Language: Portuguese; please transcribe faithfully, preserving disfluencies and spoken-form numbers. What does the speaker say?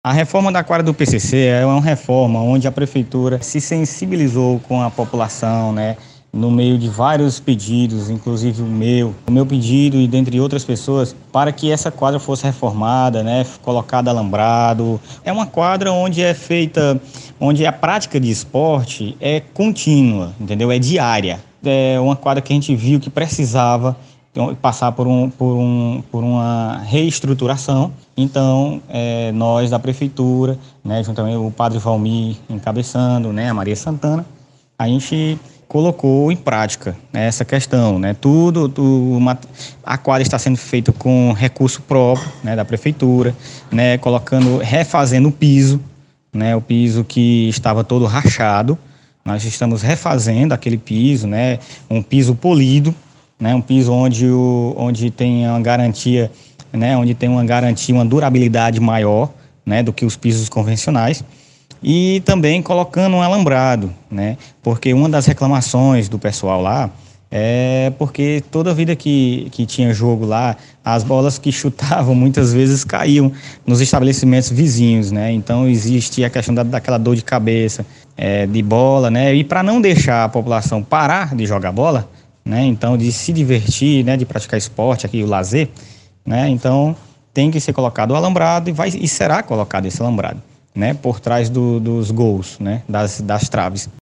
A reforma da quadra do P C C é uma reforma onde a prefeitura se sensibilizou com a população, né, no meio de vários pedidos, inclusive o meu, o meu pedido e dentre outras pessoas, para que essa quadra fosse reformada, né, colocada alambrado. É uma quadra onde é feita, onde a prática de esporte é contínua, entendeu? É diária. É uma quadra que a gente viu que precisava passar por, um, por, um, por uma reestruturação. Então, é, nós da prefeitura, né, juntamente o padre Valmir encabeçando, né, a Maria Santana, a gente colocou em prática, né, essa questão, né, tudo, tudo uma, a quadra está sendo feita com recurso próprio, né, da prefeitura, né, colocando, refazendo o piso, né, o piso que estava todo rachado. Nós estamos refazendo aquele piso, né, um piso polido, né, um piso onde, o, onde tem uma garantia, né, onde tem uma garantia, uma durabilidade maior, né, do que os pisos convencionais. E também colocando um alambrado, né, porque uma das reclamações do pessoal lá é porque toda vida que, que tinha jogo lá, as bolas que chutavam muitas vezes caíam nos estabelecimentos vizinhos, né, então existe a questão da, daquela dor de cabeça, é, de bola, né, e para não deixar a população parar de jogar bola, né, então de se divertir, né, de praticar esporte, aqui o lazer, né, então tem que ser colocado o alambrado e, vai, e será colocado esse alambrado, né, por trás do, dos gols, né, das, das traves.